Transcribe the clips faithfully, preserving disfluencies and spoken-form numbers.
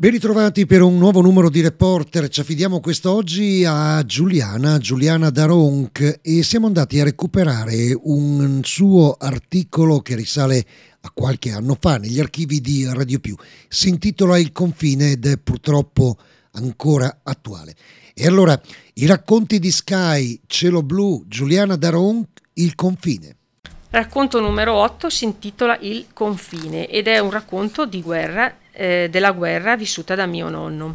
Ben ritrovati per un nuovo numero di Reporter. Ci affidiamo quest'oggi a Giuliana, Giuliana Daronc, e siamo andati a recuperare un suo articolo che risale a qualche anno fa negli archivi di Radio Più. Si intitola Il confine ed è purtroppo ancora attuale. E allora, i racconti di Sky, Cielo Blu, Giuliana Daronc, Il confine. Racconto numero otto si intitola Il confine ed è un racconto di guerra, eh, della guerra vissuta da mio nonno.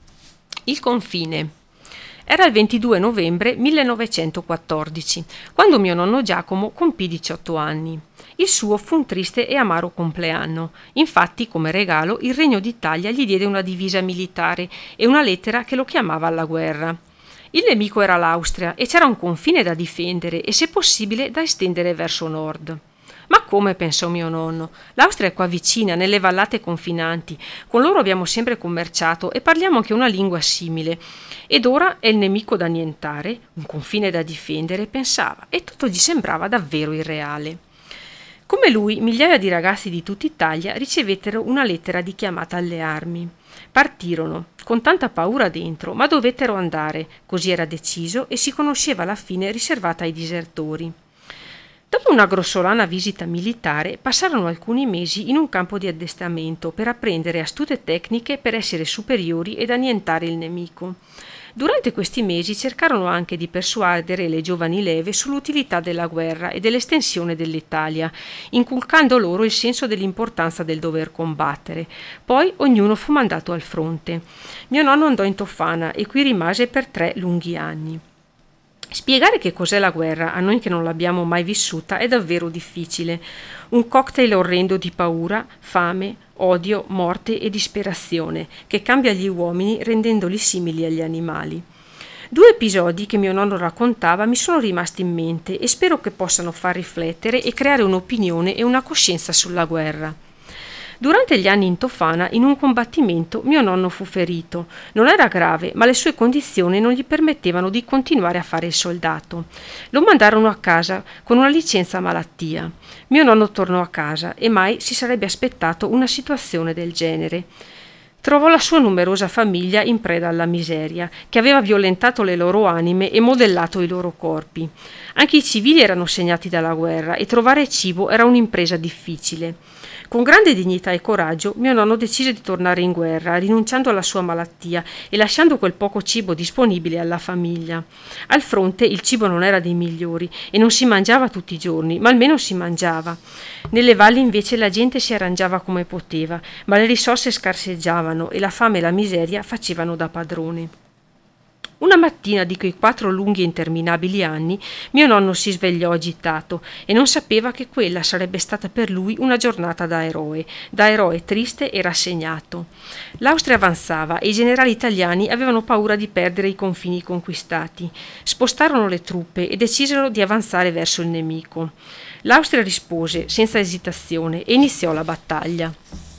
Il confine. Era il ventidue novembre millenovecentoquattordici, quando mio nonno Giacomo compì diciotto anni. Il suo fu un triste e amaro compleanno. Infatti, come regalo, il Regno d'Italia gli diede una divisa militare e una lettera che lo chiamava alla guerra. Il nemico era l'Austria e c'era un confine da difendere e, se possibile, da estendere verso nord. Ma come, pensò mio nonno, l'Austria è qua vicina, nelle vallate confinanti, con loro abbiamo sempre commerciato e parliamo anche una lingua simile. Ed ora è il nemico da annientare, un confine da difendere, pensava, e tutto gli sembrava davvero irreale. Come lui, migliaia di ragazzi di tutta Italia ricevettero una lettera di chiamata alle armi. Partirono, con tanta paura dentro, ma dovettero andare, così era deciso e si conosceva la fine riservata ai disertori. Dopo una grossolana visita militare, passarono alcuni mesi in un campo di addestramento per apprendere astute tecniche per essere superiori ed annientare il nemico. Durante questi mesi cercarono anche di persuadere le giovani leve sull'utilità della guerra e dell'estensione dell'Italia, inculcando loro il senso dell'importanza del dover combattere. Poi ognuno fu mandato al fronte. Mio nonno andò in Tofana e qui rimase per tre lunghi anni. Spiegare che cos'è la guerra a noi che non l'abbiamo mai vissuta è davvero difficile. Un cocktail orrendo di paura, fame, odio, morte e disperazione che cambia gli uomini rendendoli simili agli animali. Due episodi che mio nonno raccontava mi sono rimasti in mente e spero che possano far riflettere e creare un'opinione e una coscienza sulla guerra. Durante gli anni in Tofana, in un combattimento, mio nonno fu ferito. Non era grave, ma le sue condizioni non gli permettevano di continuare a fare il soldato. Lo mandarono a casa con una licenza malattia. Mio nonno tornò a casa e mai si sarebbe aspettato una situazione del genere. Trovò la sua numerosa famiglia in preda alla miseria, che aveva violentato le loro anime e modellato i loro corpi. Anche i civili erano segnati dalla guerra e trovare cibo era un'impresa difficile. Con grande dignità e coraggio, mio nonno decise di tornare in guerra, rinunciando alla sua malattia e lasciando quel poco cibo disponibile alla famiglia. Al fronte il cibo non era dei migliori e non si mangiava tutti i giorni, ma almeno si mangiava. Nelle valli invece la gente si arrangiava come poteva, ma le risorse scarseggiavano e la fame e la miseria facevano da padrone. Una mattina di quei quattro lunghi e interminabili anni, mio nonno si svegliò agitato e non sapeva che quella sarebbe stata per lui una giornata da eroe, da eroe triste e rassegnato. L'Austria avanzava e i generali italiani avevano paura di perdere i confini conquistati. Spostarono le truppe e decisero di avanzare verso il nemico. L'Austria rispose senza esitazione e iniziò la battaglia.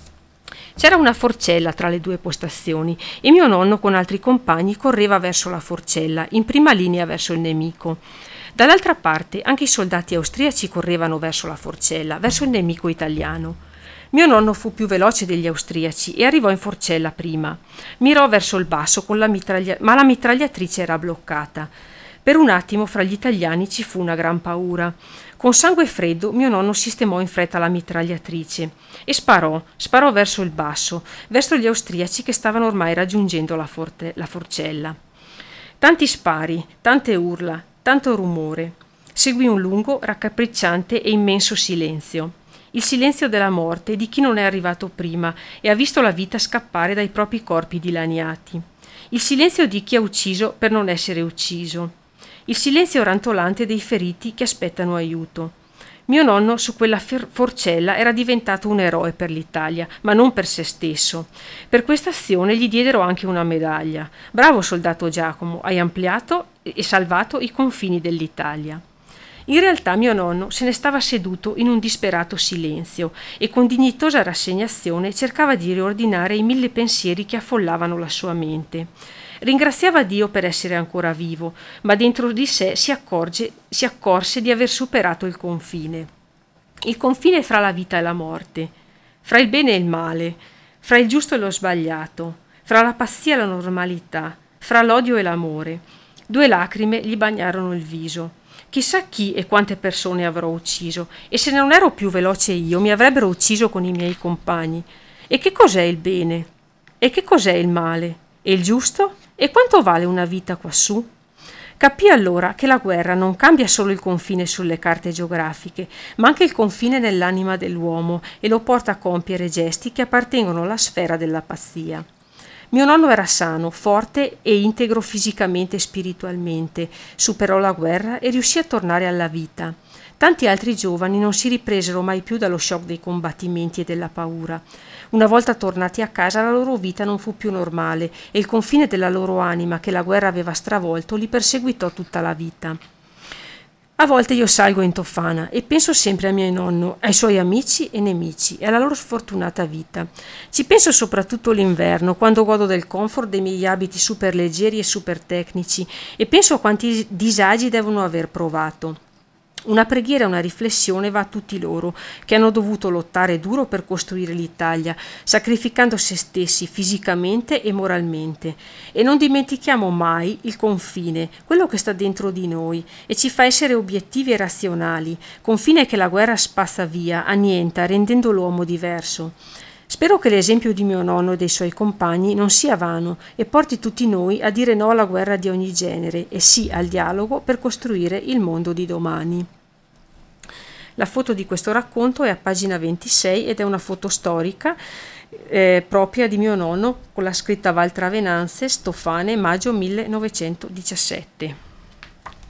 C'era una forcella tra le due postazioni e mio nonno con altri compagni correva verso la forcella, in prima linea verso il nemico. Dall'altra parte anche i soldati austriaci correvano verso la forcella, verso il nemico italiano. Mio nonno fu più veloce degli austriaci e arrivò in forcella prima. Mirò verso il basso con la mitraglia- ma la mitragliatrice era bloccata. Per un attimo fra gli italiani ci fu una gran paura. Con sangue freddo mio nonno sistemò in fretta la mitragliatrice e sparò, sparò verso il basso, verso gli austriaci che stavano ormai raggiungendo la, forte, la forcella. Tanti spari, tante urla, tanto rumore. Seguì un lungo, raccapricciante e immenso silenzio. Il silenzio della morte di chi non è arrivato prima e ha visto la vita scappare dai propri corpi dilaniati. Il silenzio di chi ha ucciso per non essere ucciso. Il silenzio rantolante dei feriti che aspettano aiuto. Mio nonno su quella forcella era diventato un eroe per l'Italia, ma non per se stesso. Per questa azione gli diedero anche una medaglia. Bravo soldato Giacomo, hai ampliato e salvato i confini dell'Italia. In realtà mio nonno se ne stava seduto in un disperato silenzio e con dignitosa rassegnazione cercava di riordinare i mille pensieri che affollavano la sua mente. Ringraziava Dio per essere ancora vivo, ma dentro di sé si accorge, si accorse di aver superato il confine. Il confine fra la vita e la morte, fra il bene e il male, fra il giusto e lo sbagliato, fra la pazzia e la normalità, fra l'odio e l'amore. Due lacrime gli bagnarono il viso. Chissà chi e quante persone avrò ucciso, e se non ero più veloce io, mi avrebbero ucciso con i miei compagni. E che cos'è il bene? E che cos'è il male? E il giusto? E quanto vale una vita quassù? Capì allora che la guerra non cambia solo il confine sulle carte geografiche, ma anche il confine nell'anima dell'uomo e lo porta a compiere gesti che appartengono alla sfera della pazzia. Mio nonno era sano, forte e integro fisicamente e spiritualmente, superò la guerra e riuscì a tornare alla vita. Tanti altri giovani non si ripresero mai più dallo shock dei combattimenti e della paura. Una volta tornati a casa la loro vita non fu più normale e il confine della loro anima che la guerra aveva stravolto li perseguitò tutta la vita. A volte io salgo in Tofana e penso sempre a mio nonno, ai suoi amici e nemici e alla loro sfortunata vita. Ci penso soprattutto l'inverno, quando godo del comfort dei miei abiti super leggeri e super tecnici, e penso a quanti disagi devono aver provato. Una preghiera e una riflessione va a tutti loro che hanno dovuto lottare duro per costruire l'Italia, sacrificando se stessi fisicamente e moralmente. E non dimentichiamo mai il confine, quello che sta dentro di noi e ci fa essere obiettivi e razionali, confine che la guerra spazza via, annienta, rendendo l'uomo diverso. Spero che l'esempio di mio nonno e dei suoi compagni non sia vano e porti tutti noi a dire no alla guerra di ogni genere e sì al dialogo per costruire il mondo di domani. La foto di questo racconto è a pagina ventisei ed è una foto storica eh, propria di mio nonno con la scritta Val Travenanze, Stofane, maggio millenovecentodiciassette.